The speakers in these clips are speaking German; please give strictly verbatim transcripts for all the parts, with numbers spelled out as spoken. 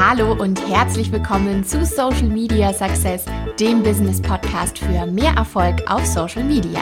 Hallo und herzlich willkommen zu Social Media Success, dem Business Podcast für mehr Erfolg auf Social Media.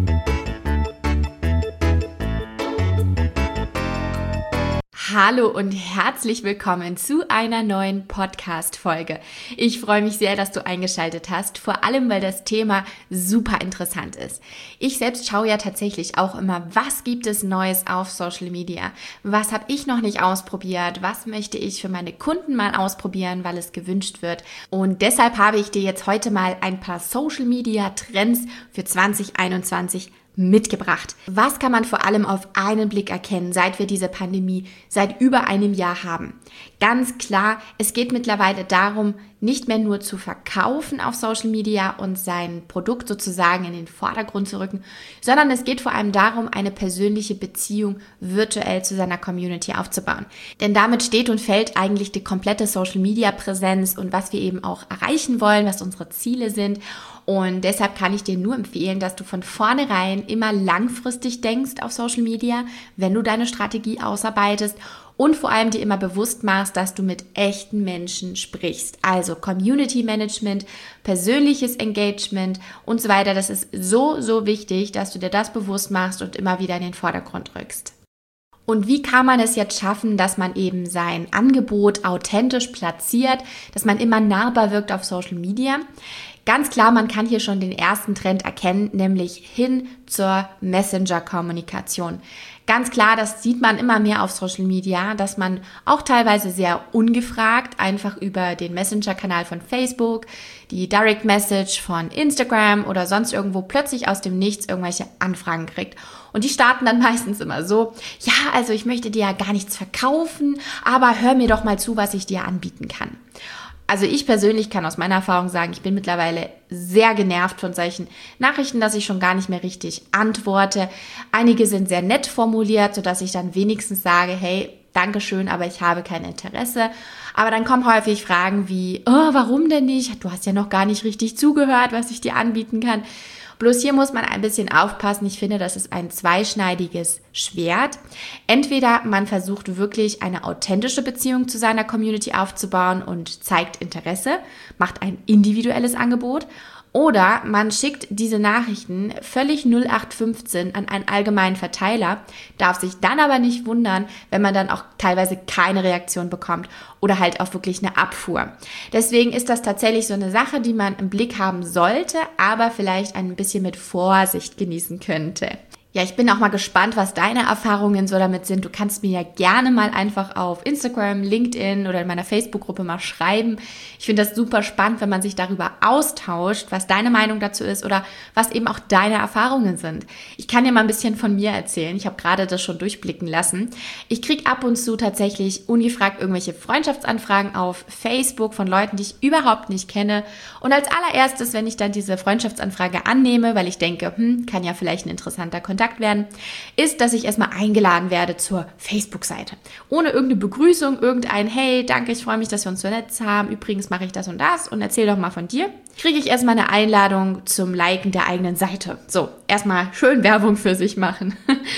Hallo und herzlich willkommen zu einer neuen Podcast-Folge. Ich freue mich sehr, dass du eingeschaltet hast, vor allem, weil das Thema super interessant ist. Ich selbst schaue ja tatsächlich auch immer, was gibt es Neues auf Social Media? Was habe ich noch nicht ausprobiert? Was möchte ich für meine Kunden mal ausprobieren, weil es gewünscht wird? Und deshalb habe ich dir jetzt heute mal ein paar Social Media Trends für zwanzig einundzwanzig mitgebracht. Was kann man vor allem auf einen Blick erkennen, seit wir diese Pandemie seit über einem Jahr haben? Ganz klar, es geht mittlerweile darum, nicht mehr nur zu verkaufen auf Social Media und sein Produkt sozusagen in den Vordergrund zu rücken, sondern es geht vor allem darum, eine persönliche Beziehung virtuell zu seiner Community aufzubauen. Denn damit steht und fällt eigentlich die komplette Social Media Präsenz und was wir eben auch erreichen wollen, was unsere Ziele sind. Und deshalb kann ich dir nur empfehlen, dass du von vornherein immer langfristig denkst auf Social Media, wenn du deine Strategie ausarbeitest und vor allem dir immer bewusst machst, dass du mit echten Menschen sprichst. Also Community Management, persönliches Engagement und so weiter. Das ist so, so wichtig, dass du dir das bewusst machst und immer wieder in den Vordergrund rückst. Und wie kann man es jetzt schaffen, dass man eben sein Angebot authentisch platziert, dass man immer nahbar wirkt auf Social Media? Ganz klar, man kann hier schon den ersten Trend erkennen, nämlich hin zur Messenger-Kommunikation. Ganz klar, das sieht man immer mehr auf Social Media, dass man auch teilweise sehr ungefragt einfach über den Messenger-Kanal von Facebook, die Direct Message von Instagram oder sonst irgendwo plötzlich aus dem Nichts irgendwelche Anfragen kriegt. Und die starten dann meistens immer so, ja, also ich möchte dir ja gar nichts verkaufen, aber hör mir doch mal zu, was ich dir anbieten kann. Also ich persönlich kann aus meiner Erfahrung sagen, ich bin mittlerweile sehr genervt von solchen Nachrichten, dass ich schon gar nicht mehr richtig antworte. Einige sind sehr nett formuliert, sodass ich dann wenigstens sage, hey, Dankeschön, aber ich habe kein Interesse. Aber dann kommen häufig Fragen wie, oh, warum denn nicht? Du hast ja noch gar nicht richtig zugehört, was ich dir anbieten kann. Bloß hier muss man ein bisschen aufpassen. Ich finde, das ist ein zweischneidiges Schwert. Entweder man versucht wirklich eine authentische Beziehung zu seiner Community aufzubauen und zeigt Interesse, macht ein individuelles Angebot. Oder man schickt diese Nachrichten völlig null acht fünfzehn an einen allgemeinen Verteiler, darf sich dann aber nicht wundern, wenn man dann auch teilweise keine Reaktion bekommt oder halt auch wirklich eine Abfuhr. Deswegen ist das tatsächlich so eine Sache, die man im Blick haben sollte, aber vielleicht ein bisschen mit Vorsicht genießen könnte. Ja, ich bin auch mal gespannt, was deine Erfahrungen so damit sind. Du kannst mir ja gerne mal einfach auf Instagram, LinkedIn oder in meiner Facebook-Gruppe mal schreiben. Ich finde das super spannend, wenn man sich darüber austauscht, was deine Meinung dazu ist oder was eben auch deine Erfahrungen sind. Ich kann dir mal ein bisschen von mir erzählen. Ich habe gerade das schon durchblicken lassen. Ich kriege ab und zu tatsächlich ungefragt irgendwelche Freundschaftsanfragen auf Facebook von Leuten, die ich überhaupt nicht kenne. Und als allererstes, wenn ich dann diese Freundschaftsanfrage annehme, weil ich denke, hm, kann ja vielleicht ein interessanter Kontakt werden, ist, dass ich erstmal eingeladen werde zur Facebook-Seite. Ohne irgendeine Begrüßung, irgendein Hey, danke, ich freue mich, dass wir uns so nett haben. Übrigens mache ich das und das und erzähl doch mal von dir. Kriege ich erstmal eine Einladung zum Liken der eigenen Seite. So, erstmal schön Werbung für sich machen.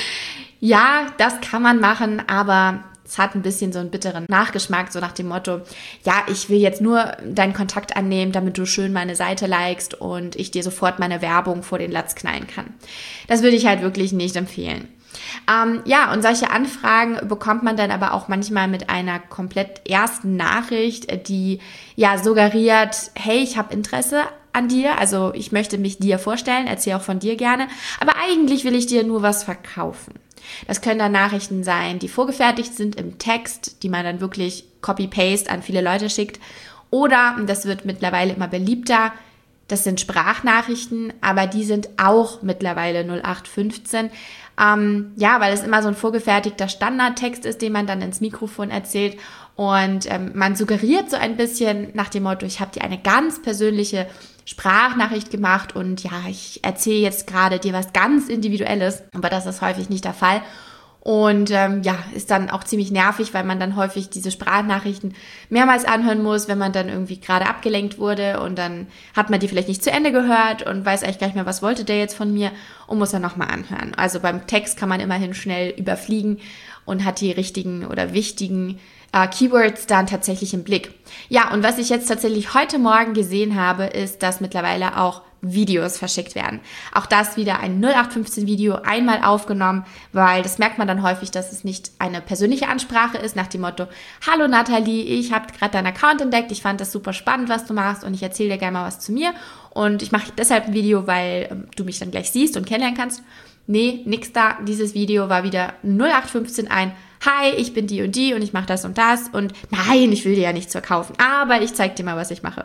Ja, das kann man machen, aber es hat ein bisschen so einen bitteren Nachgeschmack, so nach dem Motto, ja, ich will jetzt nur deinen Kontakt annehmen, damit du schön meine Seite likest und ich dir sofort meine Werbung vor den Latz knallen kann. Das würde ich halt wirklich nicht empfehlen. Ähm, ja, und solche Anfragen bekommt man dann aber auch manchmal mit einer komplett ersten Nachricht, die ja suggeriert, hey, ich habe Interesse an dir, also ich möchte mich dir vorstellen, erzähl auch von dir gerne, aber eigentlich will ich dir nur was verkaufen. Das können dann Nachrichten sein, die vorgefertigt sind im Text, die man dann wirklich Copy-Paste an viele Leute schickt. Oder, und das wird mittlerweile immer beliebter, das sind Sprachnachrichten, aber die sind auch mittlerweile null acht fünfzehn. Ähm, ja, weil es immer so ein vorgefertigter Standardtext ist, den man dann ins Mikrofon erzählt. Und ähm, man suggeriert so ein bisschen nach dem Motto, ich habe dir eine ganz persönliche Sprachnachricht gemacht und ja, ich erzähle jetzt gerade dir was ganz Individuelles, aber das ist häufig nicht der Fall. Und ähm, ja, ist dann auch ziemlich nervig, weil man dann häufig diese Sprachnachrichten mehrmals anhören muss, wenn man dann irgendwie gerade abgelenkt wurde und dann hat man die vielleicht nicht zu Ende gehört und weiß eigentlich gar nicht mehr, was wollte der jetzt von mir und muss dann nochmal anhören. Also beim Text kann man immerhin schnell überfliegen und hat die richtigen oder wichtigen äh, Keywords dann tatsächlich im Blick. Ja, und was ich jetzt tatsächlich heute Morgen gesehen habe, ist, dass mittlerweile auch Videos verschickt werden. Auch das wieder ein null acht fünfzehn Video einmal aufgenommen, weil das merkt man dann häufig, dass es nicht eine persönliche Ansprache ist, nach dem Motto, hallo Nathalie, ich habe gerade deinen Account entdeckt, ich fand das super spannend, was du machst und ich erzähle dir gerne mal was zu mir und ich mache deshalb ein Video, weil ähm, du mich dann gleich siehst und kennenlernen kannst. Nee, nix da. Dieses Video war wieder null acht fünfzehn ein, hi, ich bin die und die und ich mache das und das und nein, ich will dir ja nichts verkaufen, aber ich zeige dir mal, was ich mache.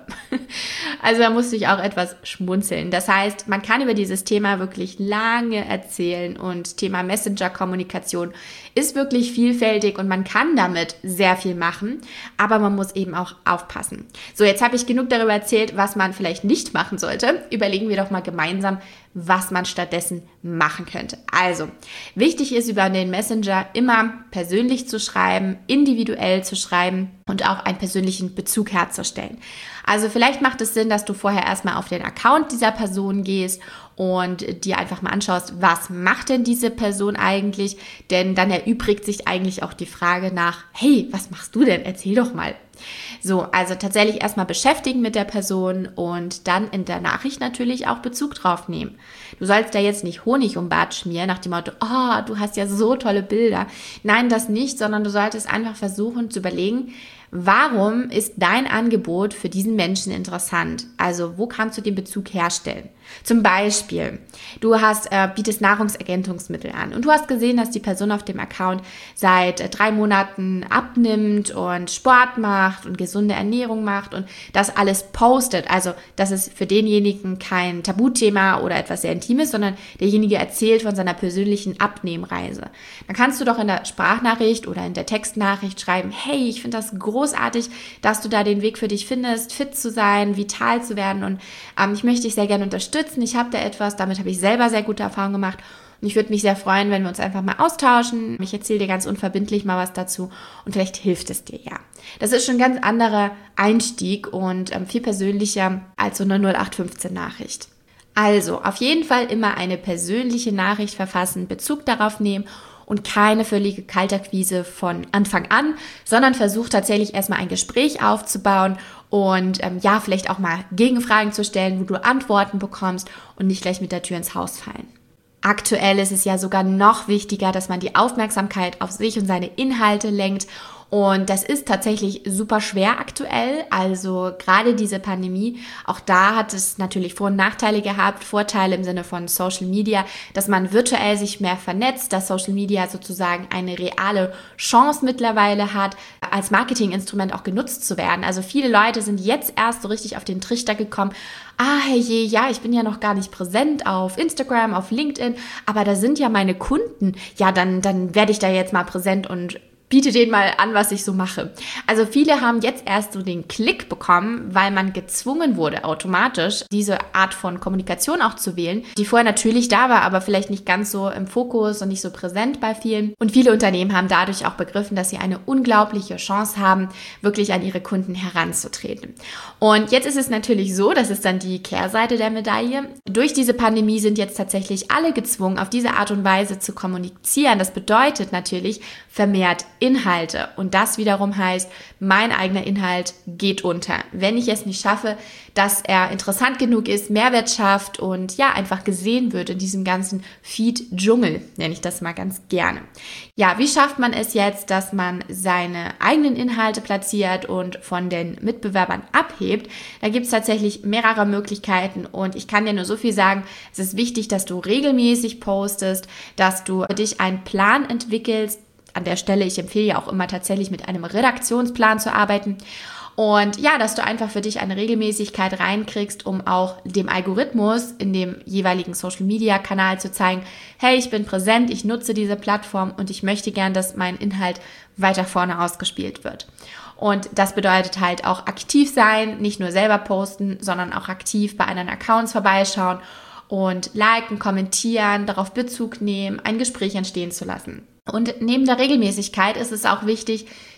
Also da musste ich auch etwas schmunzeln. Das heißt, man kann über dieses Thema wirklich lange erzählen und Thema Messenger-Kommunikation ist wirklich vielfältig und man kann damit sehr viel machen, aber man muss eben auch aufpassen. So, jetzt habe ich genug darüber erzählt, was man vielleicht nicht machen sollte. Überlegen wir doch mal gemeinsam, was man stattdessen machen könnte. Also, wichtig ist über den Messenger immer persönlich zu schreiben, individuell zu schreiben und auch einen persönlichen Bezug herzustellen. Also vielleicht macht es Sinn, dass du vorher erstmal auf den Account dieser Person gehst und dir einfach mal anschaust, was macht denn diese Person eigentlich? Denn dann erübrigt sich eigentlich auch die Frage nach, hey, was machst du denn? Erzähl doch mal. So, also tatsächlich erstmal beschäftigen mit der Person und dann in der Nachricht natürlich auch Bezug drauf nehmen. Du sollst da jetzt nicht Honig um Bart schmieren nach dem Motto, oh, du hast ja so tolle Bilder. Nein, das nicht, sondern du solltest einfach versuchen zu überlegen, warum ist dein Angebot für diesen Menschen interessant? Also wo kannst du den Bezug herstellen? Zum Beispiel, du hast, äh, bietest Nahrungsergänzungsmittel an und du hast gesehen, dass die Person auf dem Account seit äh, drei Monaten abnimmt und Sport macht und gesunde Ernährung macht und das alles postet. Also das ist für denjenigen kein Tabuthema oder etwas sehr Intimes, sondern derjenige erzählt von seiner persönlichen Abnehmreise. Dann kannst du doch in der Sprachnachricht oder in der Textnachricht schreiben, hey, ich finde das großartig, dass du da den Weg für dich findest, fit zu sein, vital zu werden und ähm, ich möchte dich sehr gerne unterstützen. Ich habe da etwas, damit habe ich selber sehr gute Erfahrungen gemacht und ich würde mich sehr freuen, wenn wir uns einfach mal austauschen. Ich erzähle dir ganz unverbindlich mal was dazu und vielleicht hilft es dir ja. Das ist schon ein ganz anderer Einstieg und ähm, viel persönlicher als so eine null acht fünfzehn Nachricht. Also auf jeden Fall immer eine persönliche Nachricht verfassen, Bezug darauf nehmen und keine völlige Kaltakquise von Anfang an, sondern versuch tatsächlich erstmal ein Gespräch aufzubauen und ähm, ja, vielleicht auch mal Gegenfragen zu stellen, wo du Antworten bekommst und nicht gleich mit der Tür ins Haus fallen. Aktuell ist es ja sogar noch wichtiger, dass man die Aufmerksamkeit auf sich und seine Inhalte lenkt. Und das ist tatsächlich super schwer aktuell, also gerade diese Pandemie, auch da hat es natürlich Vor- und Nachteile gehabt, Vorteile im Sinne von Social Media, dass man virtuell sich mehr vernetzt, dass Social Media sozusagen eine reale Chance mittlerweile hat, als Marketinginstrument auch genutzt zu werden. Also viele Leute sind jetzt erst so richtig auf den Trichter gekommen, ah herrje, ja, ich bin ja noch gar nicht präsent auf Instagram, auf LinkedIn, aber da sind ja meine Kunden, ja, dann, dann werde ich da jetzt mal präsent und biete denen mal an, was ich so mache. Also viele haben jetzt erst so den Klick bekommen, weil man gezwungen wurde, automatisch diese Art von Kommunikation auch zu wählen, die vorher natürlich da war, aber vielleicht nicht ganz so im Fokus und nicht so präsent bei vielen. Und viele Unternehmen haben dadurch auch begriffen, dass sie eine unglaubliche Chance haben, wirklich an ihre Kunden heranzutreten. Und jetzt ist es natürlich so, das ist dann die Kehrseite der Medaille. Durch diese Pandemie sind jetzt tatsächlich alle gezwungen, auf diese Art und Weise zu kommunizieren. Das bedeutet natürlich vermehrt Inhalte und das wiederum heißt, mein eigener Inhalt geht unter. Wenn ich es nicht schaffe, dass er interessant genug ist, Mehrwert schafft und ja, einfach gesehen wird in diesem ganzen Feed-Dschungel, nenne ich das mal ganz gerne. Ja, wie schafft man es jetzt, dass man seine eigenen Inhalte platziert und von den Mitbewerbern abhebt? Da gibt es tatsächlich mehrere Möglichkeiten und ich kann dir nur so viel sagen, es ist wichtig, dass du regelmäßig postest, dass du für dich einen Plan entwickelst. An der Stelle, ich empfehle ja auch immer tatsächlich mit einem Redaktionsplan zu arbeiten und ja, dass du einfach für dich eine Regelmäßigkeit reinkriegst, um auch dem Algorithmus in dem jeweiligen Social-Media-Kanal zu zeigen, hey, ich bin präsent, ich nutze diese Plattform und ich möchte gern, dass mein Inhalt weiter vorne ausgespielt wird. Und das bedeutet halt auch aktiv sein, nicht nur selber posten, sondern auch aktiv bei anderen Accounts vorbeischauen und liken, kommentieren, darauf Bezug nehmen, ein Gespräch entstehen zu lassen. Und neben der Regelmäßigkeit ist es auch wichtig,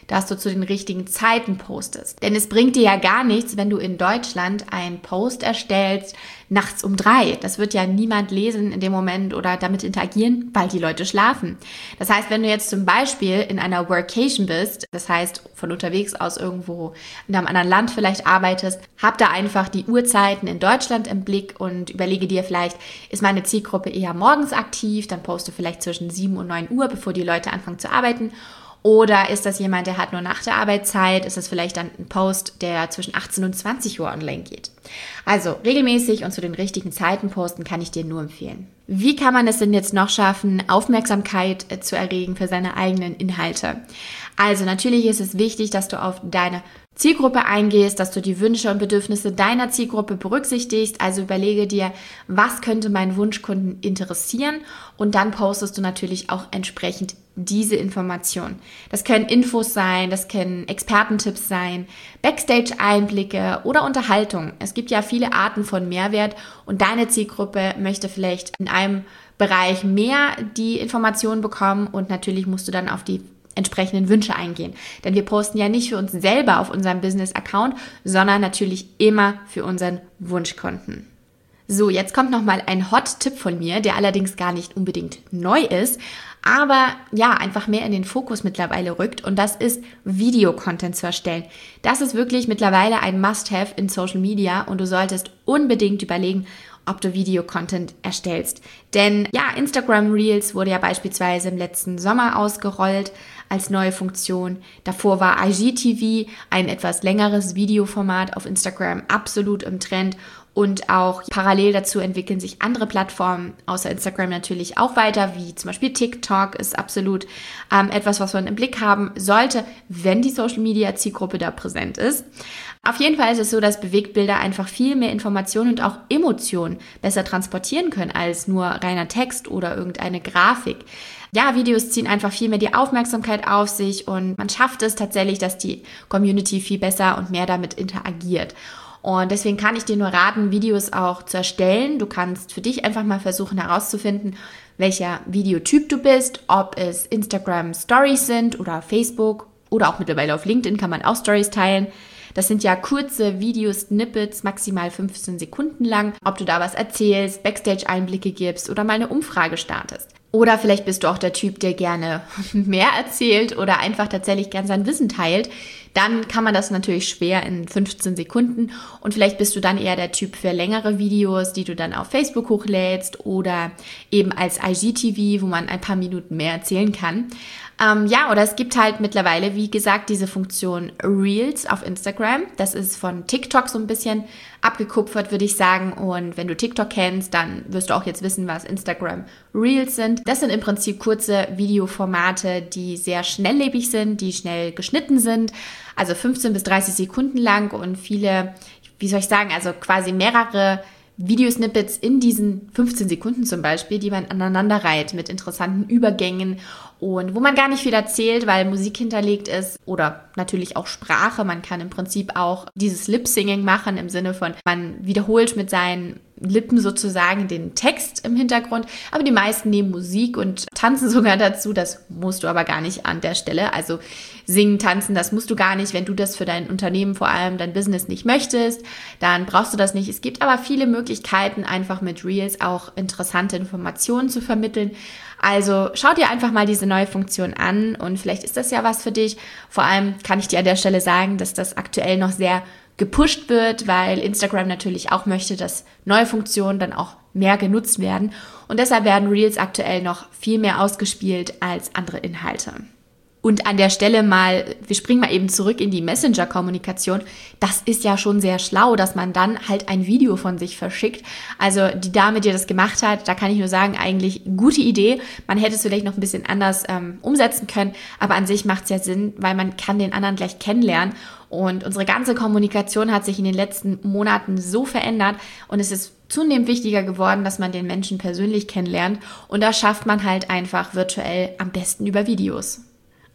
dass du zu den richtigen Zeiten postest. Denn es bringt dir ja gar nichts, wenn du in Deutschland einen Post erstellst, nachts um drei. Das wird ja niemand lesen in dem Moment oder damit interagieren, weil die Leute schlafen. Das heißt, wenn du jetzt zum Beispiel in einer Workation bist, das heißt von unterwegs aus irgendwo in einem anderen Land vielleicht arbeitest, hab da einfach die Uhrzeiten in Deutschland im Blick und überlege dir vielleicht, ist meine Zielgruppe eher morgens aktiv, dann poste vielleicht zwischen sieben und neun Uhr, bevor die Leute anfangen zu arbeiten. Oder ist das jemand, der hat nur nach der Arbeitszeit? Ist das vielleicht dann ein Post, der zwischen achtzehn und zwanzig Uhr online geht? Also regelmäßig und zu den richtigen Zeiten posten kann ich dir nur empfehlen. Wie kann man es denn jetzt noch schaffen, Aufmerksamkeit zu erregen für seine eigenen Inhalte? Also natürlich ist es wichtig, dass du auf deine Zielgruppe eingehst, dass du die Wünsche und Bedürfnisse deiner Zielgruppe berücksichtigst. Also überlege dir, was könnte meinen Wunschkunden interessieren, und dann postest du natürlich auch entsprechend diese Informationen. Das können Infos sein, das können Expertentipps sein, Backstage-Einblicke oder Unterhaltung. Es gibt ja viele Arten von Mehrwert und deine Zielgruppe möchte vielleicht in einem Bereich mehr die Informationen bekommen, und natürlich musst du dann auf die entsprechenden Wünsche eingehen. Denn wir posten ja nicht für uns selber auf unserem Business-Account, sondern natürlich immer für unseren Wunschkunden. So, jetzt kommt nochmal ein Hot-Tipp von mir, der allerdings gar nicht unbedingt neu ist, aber ja, einfach mehr in den Fokus mittlerweile rückt, und das ist Videocontent zu erstellen. Das ist wirklich mittlerweile ein Must-Have in Social Media, und du solltest unbedingt überlegen, ob du Videocontent erstellst. Denn ja, Instagram Reels wurde ja beispielsweise im letzten Sommer ausgerollt als neue Funktion. Davor war I G T V, ein etwas längeres Videoformat auf Instagram, absolut im Trend. Und auch parallel dazu entwickeln sich andere Plattformen, außer Instagram natürlich auch weiter, wie zum Beispiel TikTok ist absolut ähm, etwas, was man im Blick haben sollte, wenn die Social-Media-Zielgruppe da präsent ist. Auf jeden Fall ist es so, dass Bewegtbilder einfach viel mehr Informationen und auch Emotionen besser transportieren können als nur reiner Text oder irgendeine Grafik. Ja, Videos ziehen einfach viel mehr die Aufmerksamkeit auf sich, und man schafft es tatsächlich, dass die Community viel besser und mehr damit interagiert. Und deswegen kann ich dir nur raten, Videos auch zu erstellen. Du kannst für dich einfach mal versuchen herauszufinden, welcher Videotyp du bist, ob es Instagram Stories sind oder Facebook oder auch mittlerweile auf LinkedIn kann man auch Stories teilen. Das sind ja kurze Video-Snippets, maximal fünfzehn Sekunden lang. Ob du da was erzählst, Backstage-Einblicke gibst oder mal eine Umfrage startest. Oder vielleicht bist du auch der Typ, der gerne mehr erzählt oder einfach tatsächlich gern sein Wissen teilt. Dann kann man das natürlich schwer in fünfzehn Sekunden. Und vielleicht bist du dann eher der Typ für längere Videos, die du dann auf Facebook hochlädst oder eben als I G T V, wo man ein paar Minuten mehr erzählen kann. Ähm, ja, oder es gibt halt mittlerweile, wie gesagt, diese Funktion Reels auf Instagram. Das ist von TikTok so ein bisschen abgekupfert, würde ich sagen. Und wenn du TikTok kennst, dann wirst du auch jetzt wissen, was Instagram Reels sind. Das sind im Prinzip kurze Videoformate, die sehr schnelllebig sind, die schnell geschnitten sind. Also fünfzehn bis dreißig Sekunden lang und viele, wie soll ich sagen, also quasi mehrere Videosnippets in diesen fünfzehn Sekunden zum Beispiel, die man aneinander reiht mit interessanten Übergängen und wo man gar nicht viel erzählt, weil Musik hinterlegt ist oder natürlich auch Sprache. Man kann im Prinzip auch dieses Lip-Singing machen im Sinne von, man wiederholt mit seinen Lippen sozusagen den Text im Hintergrund, aber die meisten nehmen Musik und tanzen sogar dazu. Das musst du aber gar nicht an der Stelle. Also singen, tanzen, das musst du gar nicht. Wenn du das für dein Unternehmen, vor allem dein Business nicht möchtest, dann brauchst du das nicht. Es gibt aber viele Möglichkeiten, einfach mit Reels auch interessante Informationen zu vermitteln. Also schau dir einfach mal diese neue Funktion an und vielleicht ist das ja was für dich. Vor allem kann ich dir an der Stelle sagen, dass das aktuell noch sehr gepusht wird, weil Instagram natürlich auch möchte, dass neue Funktionen dann auch mehr genutzt werden. Und deshalb werden Reels aktuell noch viel mehr ausgespielt als andere Inhalte. Und an der Stelle mal, wir springen mal eben zurück in die Messenger-Kommunikation. Das ist ja schon sehr schlau, dass man dann halt ein Video von sich verschickt. Also die Dame, die das gemacht hat, da kann ich nur sagen, eigentlich gute Idee. Man hätte es vielleicht noch ein bisschen anders ähm, umsetzen können, aber an sich macht es ja Sinn, weil man kann den anderen gleich kennenlernen. Und unsere ganze Kommunikation hat sich in den letzten Monaten so verändert und es ist zunehmend wichtiger geworden, dass man den Menschen persönlich kennenlernt. Und das schafft man halt einfach virtuell am besten über Videos.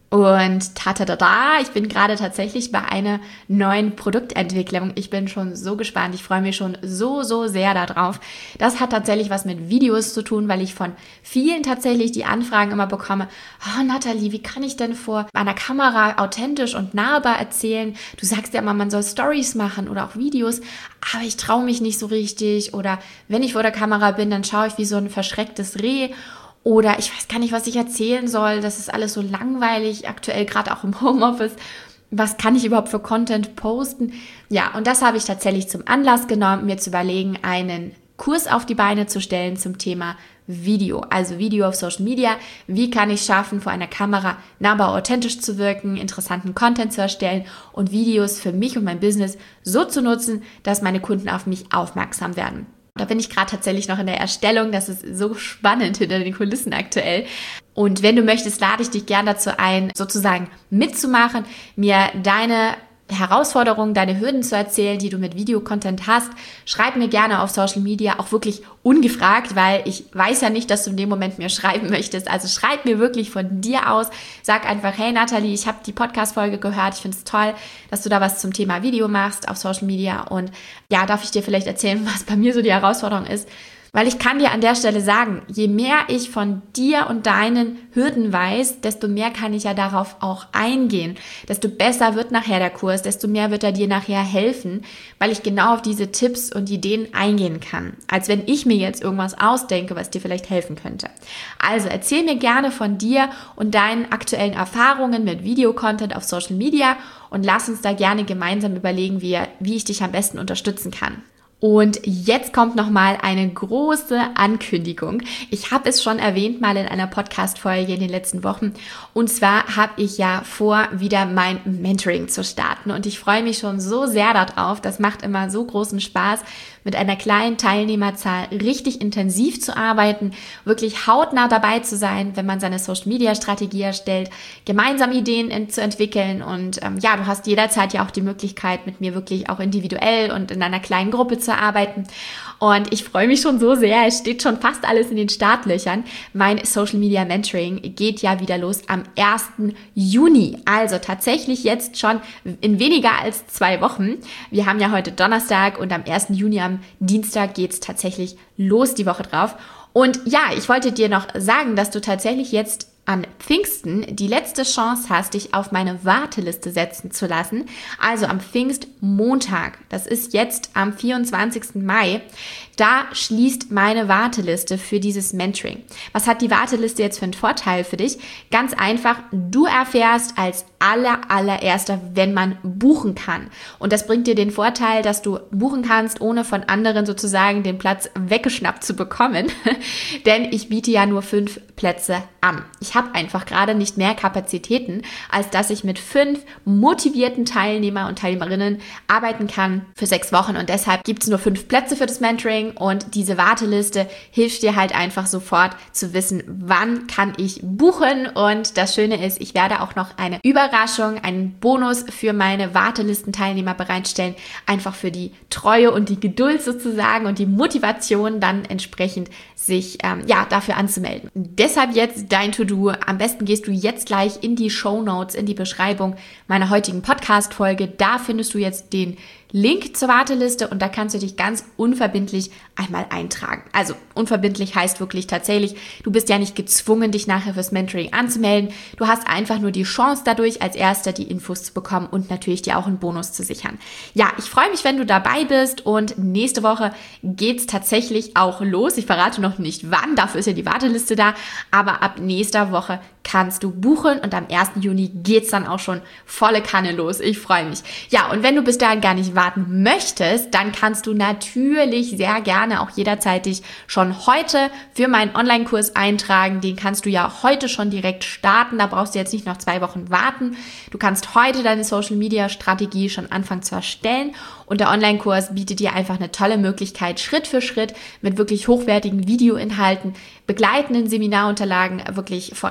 Und ta-ta-da-da, ich bin gerade tatsächlich bei einer neuen Produktentwicklung. Ich bin schon so gespannt. Ich freue mich schon so, so sehr darauf. Das hat tatsächlich was mit Videos zu tun, weil ich von vielen tatsächlich die Anfragen immer bekomme. Oh, Nathalie, wie kann ich denn vor einer Kamera authentisch und nahbar erzählen? Du sagst ja immer, man soll Stories machen oder auch Videos, aber ich traue mich nicht so richtig. Oder wenn ich vor der Kamera bin, dann schaue ich wie so ein verschrecktes Reh. Oder ich weiß gar nicht, was ich erzählen soll. Das ist alles so langweilig, aktuell gerade auch im Homeoffice. Was kann ich überhaupt für Content posten? Ja, und das habe ich tatsächlich zum Anlass genommen, mir zu überlegen, einen Kurs auf die Beine zu stellen zum Thema Video. Also Video auf Social Media. Wie kann ich schaffen, vor einer Kamera nahbar authentisch zu wirken, interessanten Content zu erstellen und Videos für mich und mein Business so zu nutzen, dass meine Kunden auf mich aufmerksam werden. Da bin ich gerade tatsächlich noch in der Erstellung. Das ist so spannend hinter den Kulissen aktuell. Und wenn du möchtest, lade ich dich gern dazu ein, sozusagen mitzumachen, mir deine Herausforderungen, deine Hürden zu erzählen, die du mit Videocontent hast. Schreib mir gerne auf Social Media, auch wirklich ungefragt, weil ich weiß ja nicht, dass du in dem Moment mir schreiben möchtest. Also schreib mir wirklich von dir aus. Sag einfach, hey Nathalie, ich habe die Podcast-Folge gehört. Ich finde es toll, dass du da was zum Thema Video machst auf Social Media. Und ja, darf ich dir vielleicht erzählen, was bei mir so die Herausforderung ist? Weil ich kann dir an der Stelle sagen, je mehr ich von dir und deinen Hürden weiß, desto mehr kann ich ja darauf auch eingehen. Desto besser wird nachher der Kurs, desto mehr wird er dir nachher helfen, weil ich genau auf diese Tipps und Ideen eingehen kann. Als wenn ich mir jetzt irgendwas ausdenke, was dir vielleicht helfen könnte. Also erzähl mir gerne von dir und deinen aktuellen Erfahrungen mit Videocontent auf Social Media und lass uns da gerne gemeinsam überlegen, wie, wie ich dich am besten unterstützen kann. Und jetzt kommt nochmal eine große Ankündigung. Ich habe es schon erwähnt mal in einer Podcast-Folge in den letzten Wochen. Und zwar habe ich ja vor, wieder mein Mentoring zu starten. Und ich freue mich schon so sehr darauf. Das macht immer so großen Spaß, mit einer kleinen Teilnehmerzahl richtig intensiv zu arbeiten, wirklich hautnah dabei zu sein, wenn man seine Social-Media-Strategie erstellt, gemeinsam Ideen in, zu entwickeln. Und ähm, ja, du hast jederzeit ja auch die Möglichkeit, mit mir wirklich auch individuell und in einer kleinen Gruppe zu arbeiten. Und ich freue mich schon so sehr. Es steht schon fast alles in den Startlöchern. Mein Social Media Mentoring geht ja wieder los am ersten Juni. Also tatsächlich jetzt schon in weniger als zwei Wochen. Wir haben ja heute Donnerstag und am ersten Juni, am Dienstag, geht es tatsächlich los die Woche drauf. Und ja, ich wollte dir noch sagen, dass du tatsächlich jetzt an Pfingsten die letzte Chance hast, dich auf meine Warteliste setzen zu lassen. Also am Pfingstmontag, das ist jetzt am vierundzwanzigsten Mai, da schließt meine Warteliste für dieses Mentoring. Was hat die Warteliste jetzt für einen Vorteil für dich? Ganz einfach, du erfährst als aller, allererster, wenn man buchen kann. Und das bringt dir den Vorteil, dass du buchen kannst, ohne von anderen sozusagen den Platz weggeschnappt zu bekommen. Denn ich biete ja nur fünf Plätze an. Ich habe einfach gerade nicht mehr Kapazitäten, als dass ich mit fünf motivierten Teilnehmer und Teilnehmerinnen arbeiten kann für sechs Wochen. Und deshalb gibt es nur fünf Plätze für das Mentoring. Und diese Warteliste hilft dir halt einfach sofort zu wissen, wann kann ich buchen. Und das Schöne ist, ich werde auch noch eine Überraschung, einen Bonus für meine Wartelistenteilnehmer bereitstellen. Einfach für die Treue und die Geduld sozusagen und die Motivation dann entsprechend sich ähm, ja dafür anzumelden. Deshalb jetzt dein To-Do. Am besten gehst du jetzt gleich in die Shownotes, in die Beschreibung meiner heutigen Podcast-Folge. Da findest du jetzt den Link zur Warteliste und da kannst du dich ganz unverbindlich einmal eintragen. Also unverbindlich heißt wirklich tatsächlich, du bist ja nicht gezwungen, dich nachher fürs Mentoring anzumelden. Du hast einfach nur die Chance dadurch, als Erster die Infos zu bekommen und natürlich dir auch einen Bonus zu sichern. Ja, ich freue mich, wenn du dabei bist und nächste Woche geht's tatsächlich auch los. Ich verrate noch nicht wann, dafür ist ja die Warteliste da, aber ab nächster Woche kannst du buchen und am ersten Juni geht's dann auch schon volle Kanne los. Ich freue mich. Ja, und wenn du bis dahin gar nicht warten möchtest, dann kannst du natürlich sehr gerne auch jederzeit dich schon heute für meinen Online-Kurs eintragen. Den kannst du ja heute schon direkt starten. Da brauchst du jetzt nicht noch zwei Wochen warten. Du kannst heute deine Social-Media-Strategie schon anfangen zu erstellen. Und der Online-Kurs bietet dir einfach eine tolle Möglichkeit, Schritt für Schritt mit wirklich hochwertigen Videoinhalten, begleitenden Seminarunterlagen wirklich voranzukommen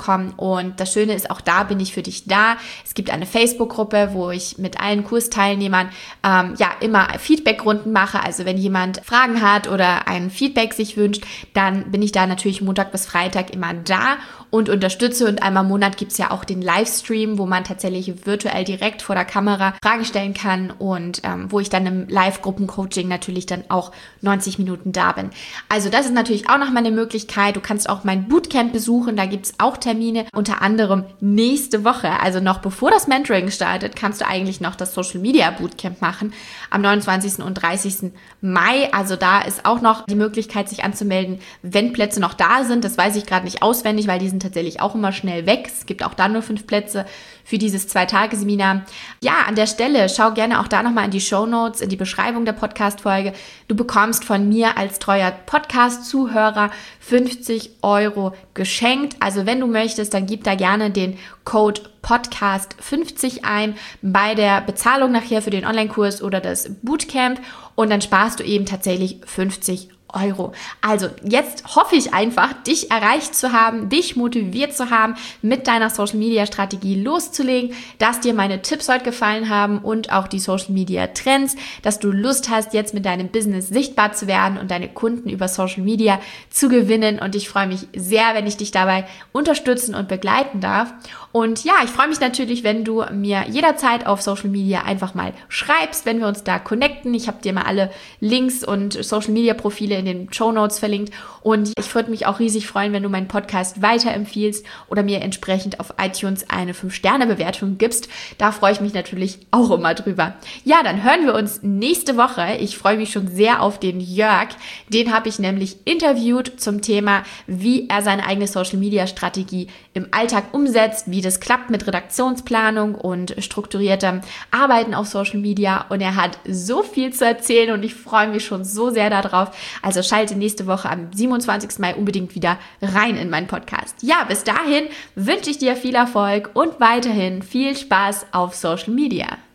bekommen. Und das Schöne ist, auch da bin ich für dich da. Es gibt eine Facebook-Gruppe, wo ich mit allen Kursteilnehmern ähm, ja immer Feedback-Runden mache. Also wenn jemand Fragen hat oder ein Feedback sich wünscht, dann bin ich da natürlich Montag bis Freitag immer da und unterstütze. Und einmal im Monat gibt es ja auch den Livestream, wo man tatsächlich virtuell direkt vor der Kamera Fragen stellen kann und ähm, wo ich dann im Live-Gruppen-Coaching natürlich dann auch neunzig Minuten da bin. Also das ist natürlich auch nochmal eine Möglichkeit. Du kannst auch mein Bootcamp besuchen, da gibt es auch Termine, unter anderem nächste Woche, also noch bevor das Mentoring startet, kannst du eigentlich noch das Social Media Bootcamp machen am neunundzwanzigsten und dreißigsten Mai. Also da ist auch noch die Möglichkeit, sich anzumelden, wenn Plätze noch da sind. Das weiß ich gerade nicht auswendig, weil die sind tatsächlich auch immer schnell weg. Es gibt auch da nur fünf Plätze für dieses Zwei-Tage-Seminar. Ja, an der Stelle schau gerne auch da nochmal in die Shownotes, in die Beschreibung der Podcast-Folge. Du bekommst von mir als treuer Podcast-Zuhörer fünfzig Euro geschenkt. Also wenn du möchtest, dann gib da gerne den Code Podcast fünfzig ein bei der Bezahlung nachher für den Online-Kurs oder das Bootcamp und dann sparst du eben tatsächlich fünfzig Euro. Also jetzt hoffe ich einfach, dich erreicht zu haben, dich motiviert zu haben, mit deiner Social-Media-Strategie loszulegen, dass dir meine Tipps heute gefallen haben und auch die Social-Media-Trends, dass du Lust hast, jetzt mit deinem Business sichtbar zu werden und deine Kunden über Social-Media zu gewinnen. Und ich freue mich sehr, wenn ich dich dabei unterstützen und begleiten darf. Und ja, ich freue mich natürlich, wenn du mir jederzeit auf Social Media einfach mal schreibst, wenn wir uns da connecten. Ich habe dir mal alle Links und Social Media Profile in den Shownotes verlinkt. Und ich würde mich auch riesig freuen, wenn du meinen Podcast weiterempfiehlst oder mir entsprechend auf iTunes eine fünf Sterne Bewertung gibst. Da freue ich mich natürlich auch immer drüber. Ja, dann hören wir uns nächste Woche. Ich freue mich schon sehr auf den Jörg. Den habe ich nämlich interviewt zum Thema, wie er seine eigene Social Media Strategie im Alltag umsetzt, wie das klappt mit Redaktionsplanung und strukturiertem Arbeiten auf Social Media. Und er hat so viel zu erzählen und ich freue mich schon so sehr darauf. Also schalte nächste Woche am siebenundzwanzigsten Mai unbedingt wieder rein in meinen Podcast. Ja, bis dahin wünsche ich dir viel Erfolg und weiterhin viel Spaß auf Social Media.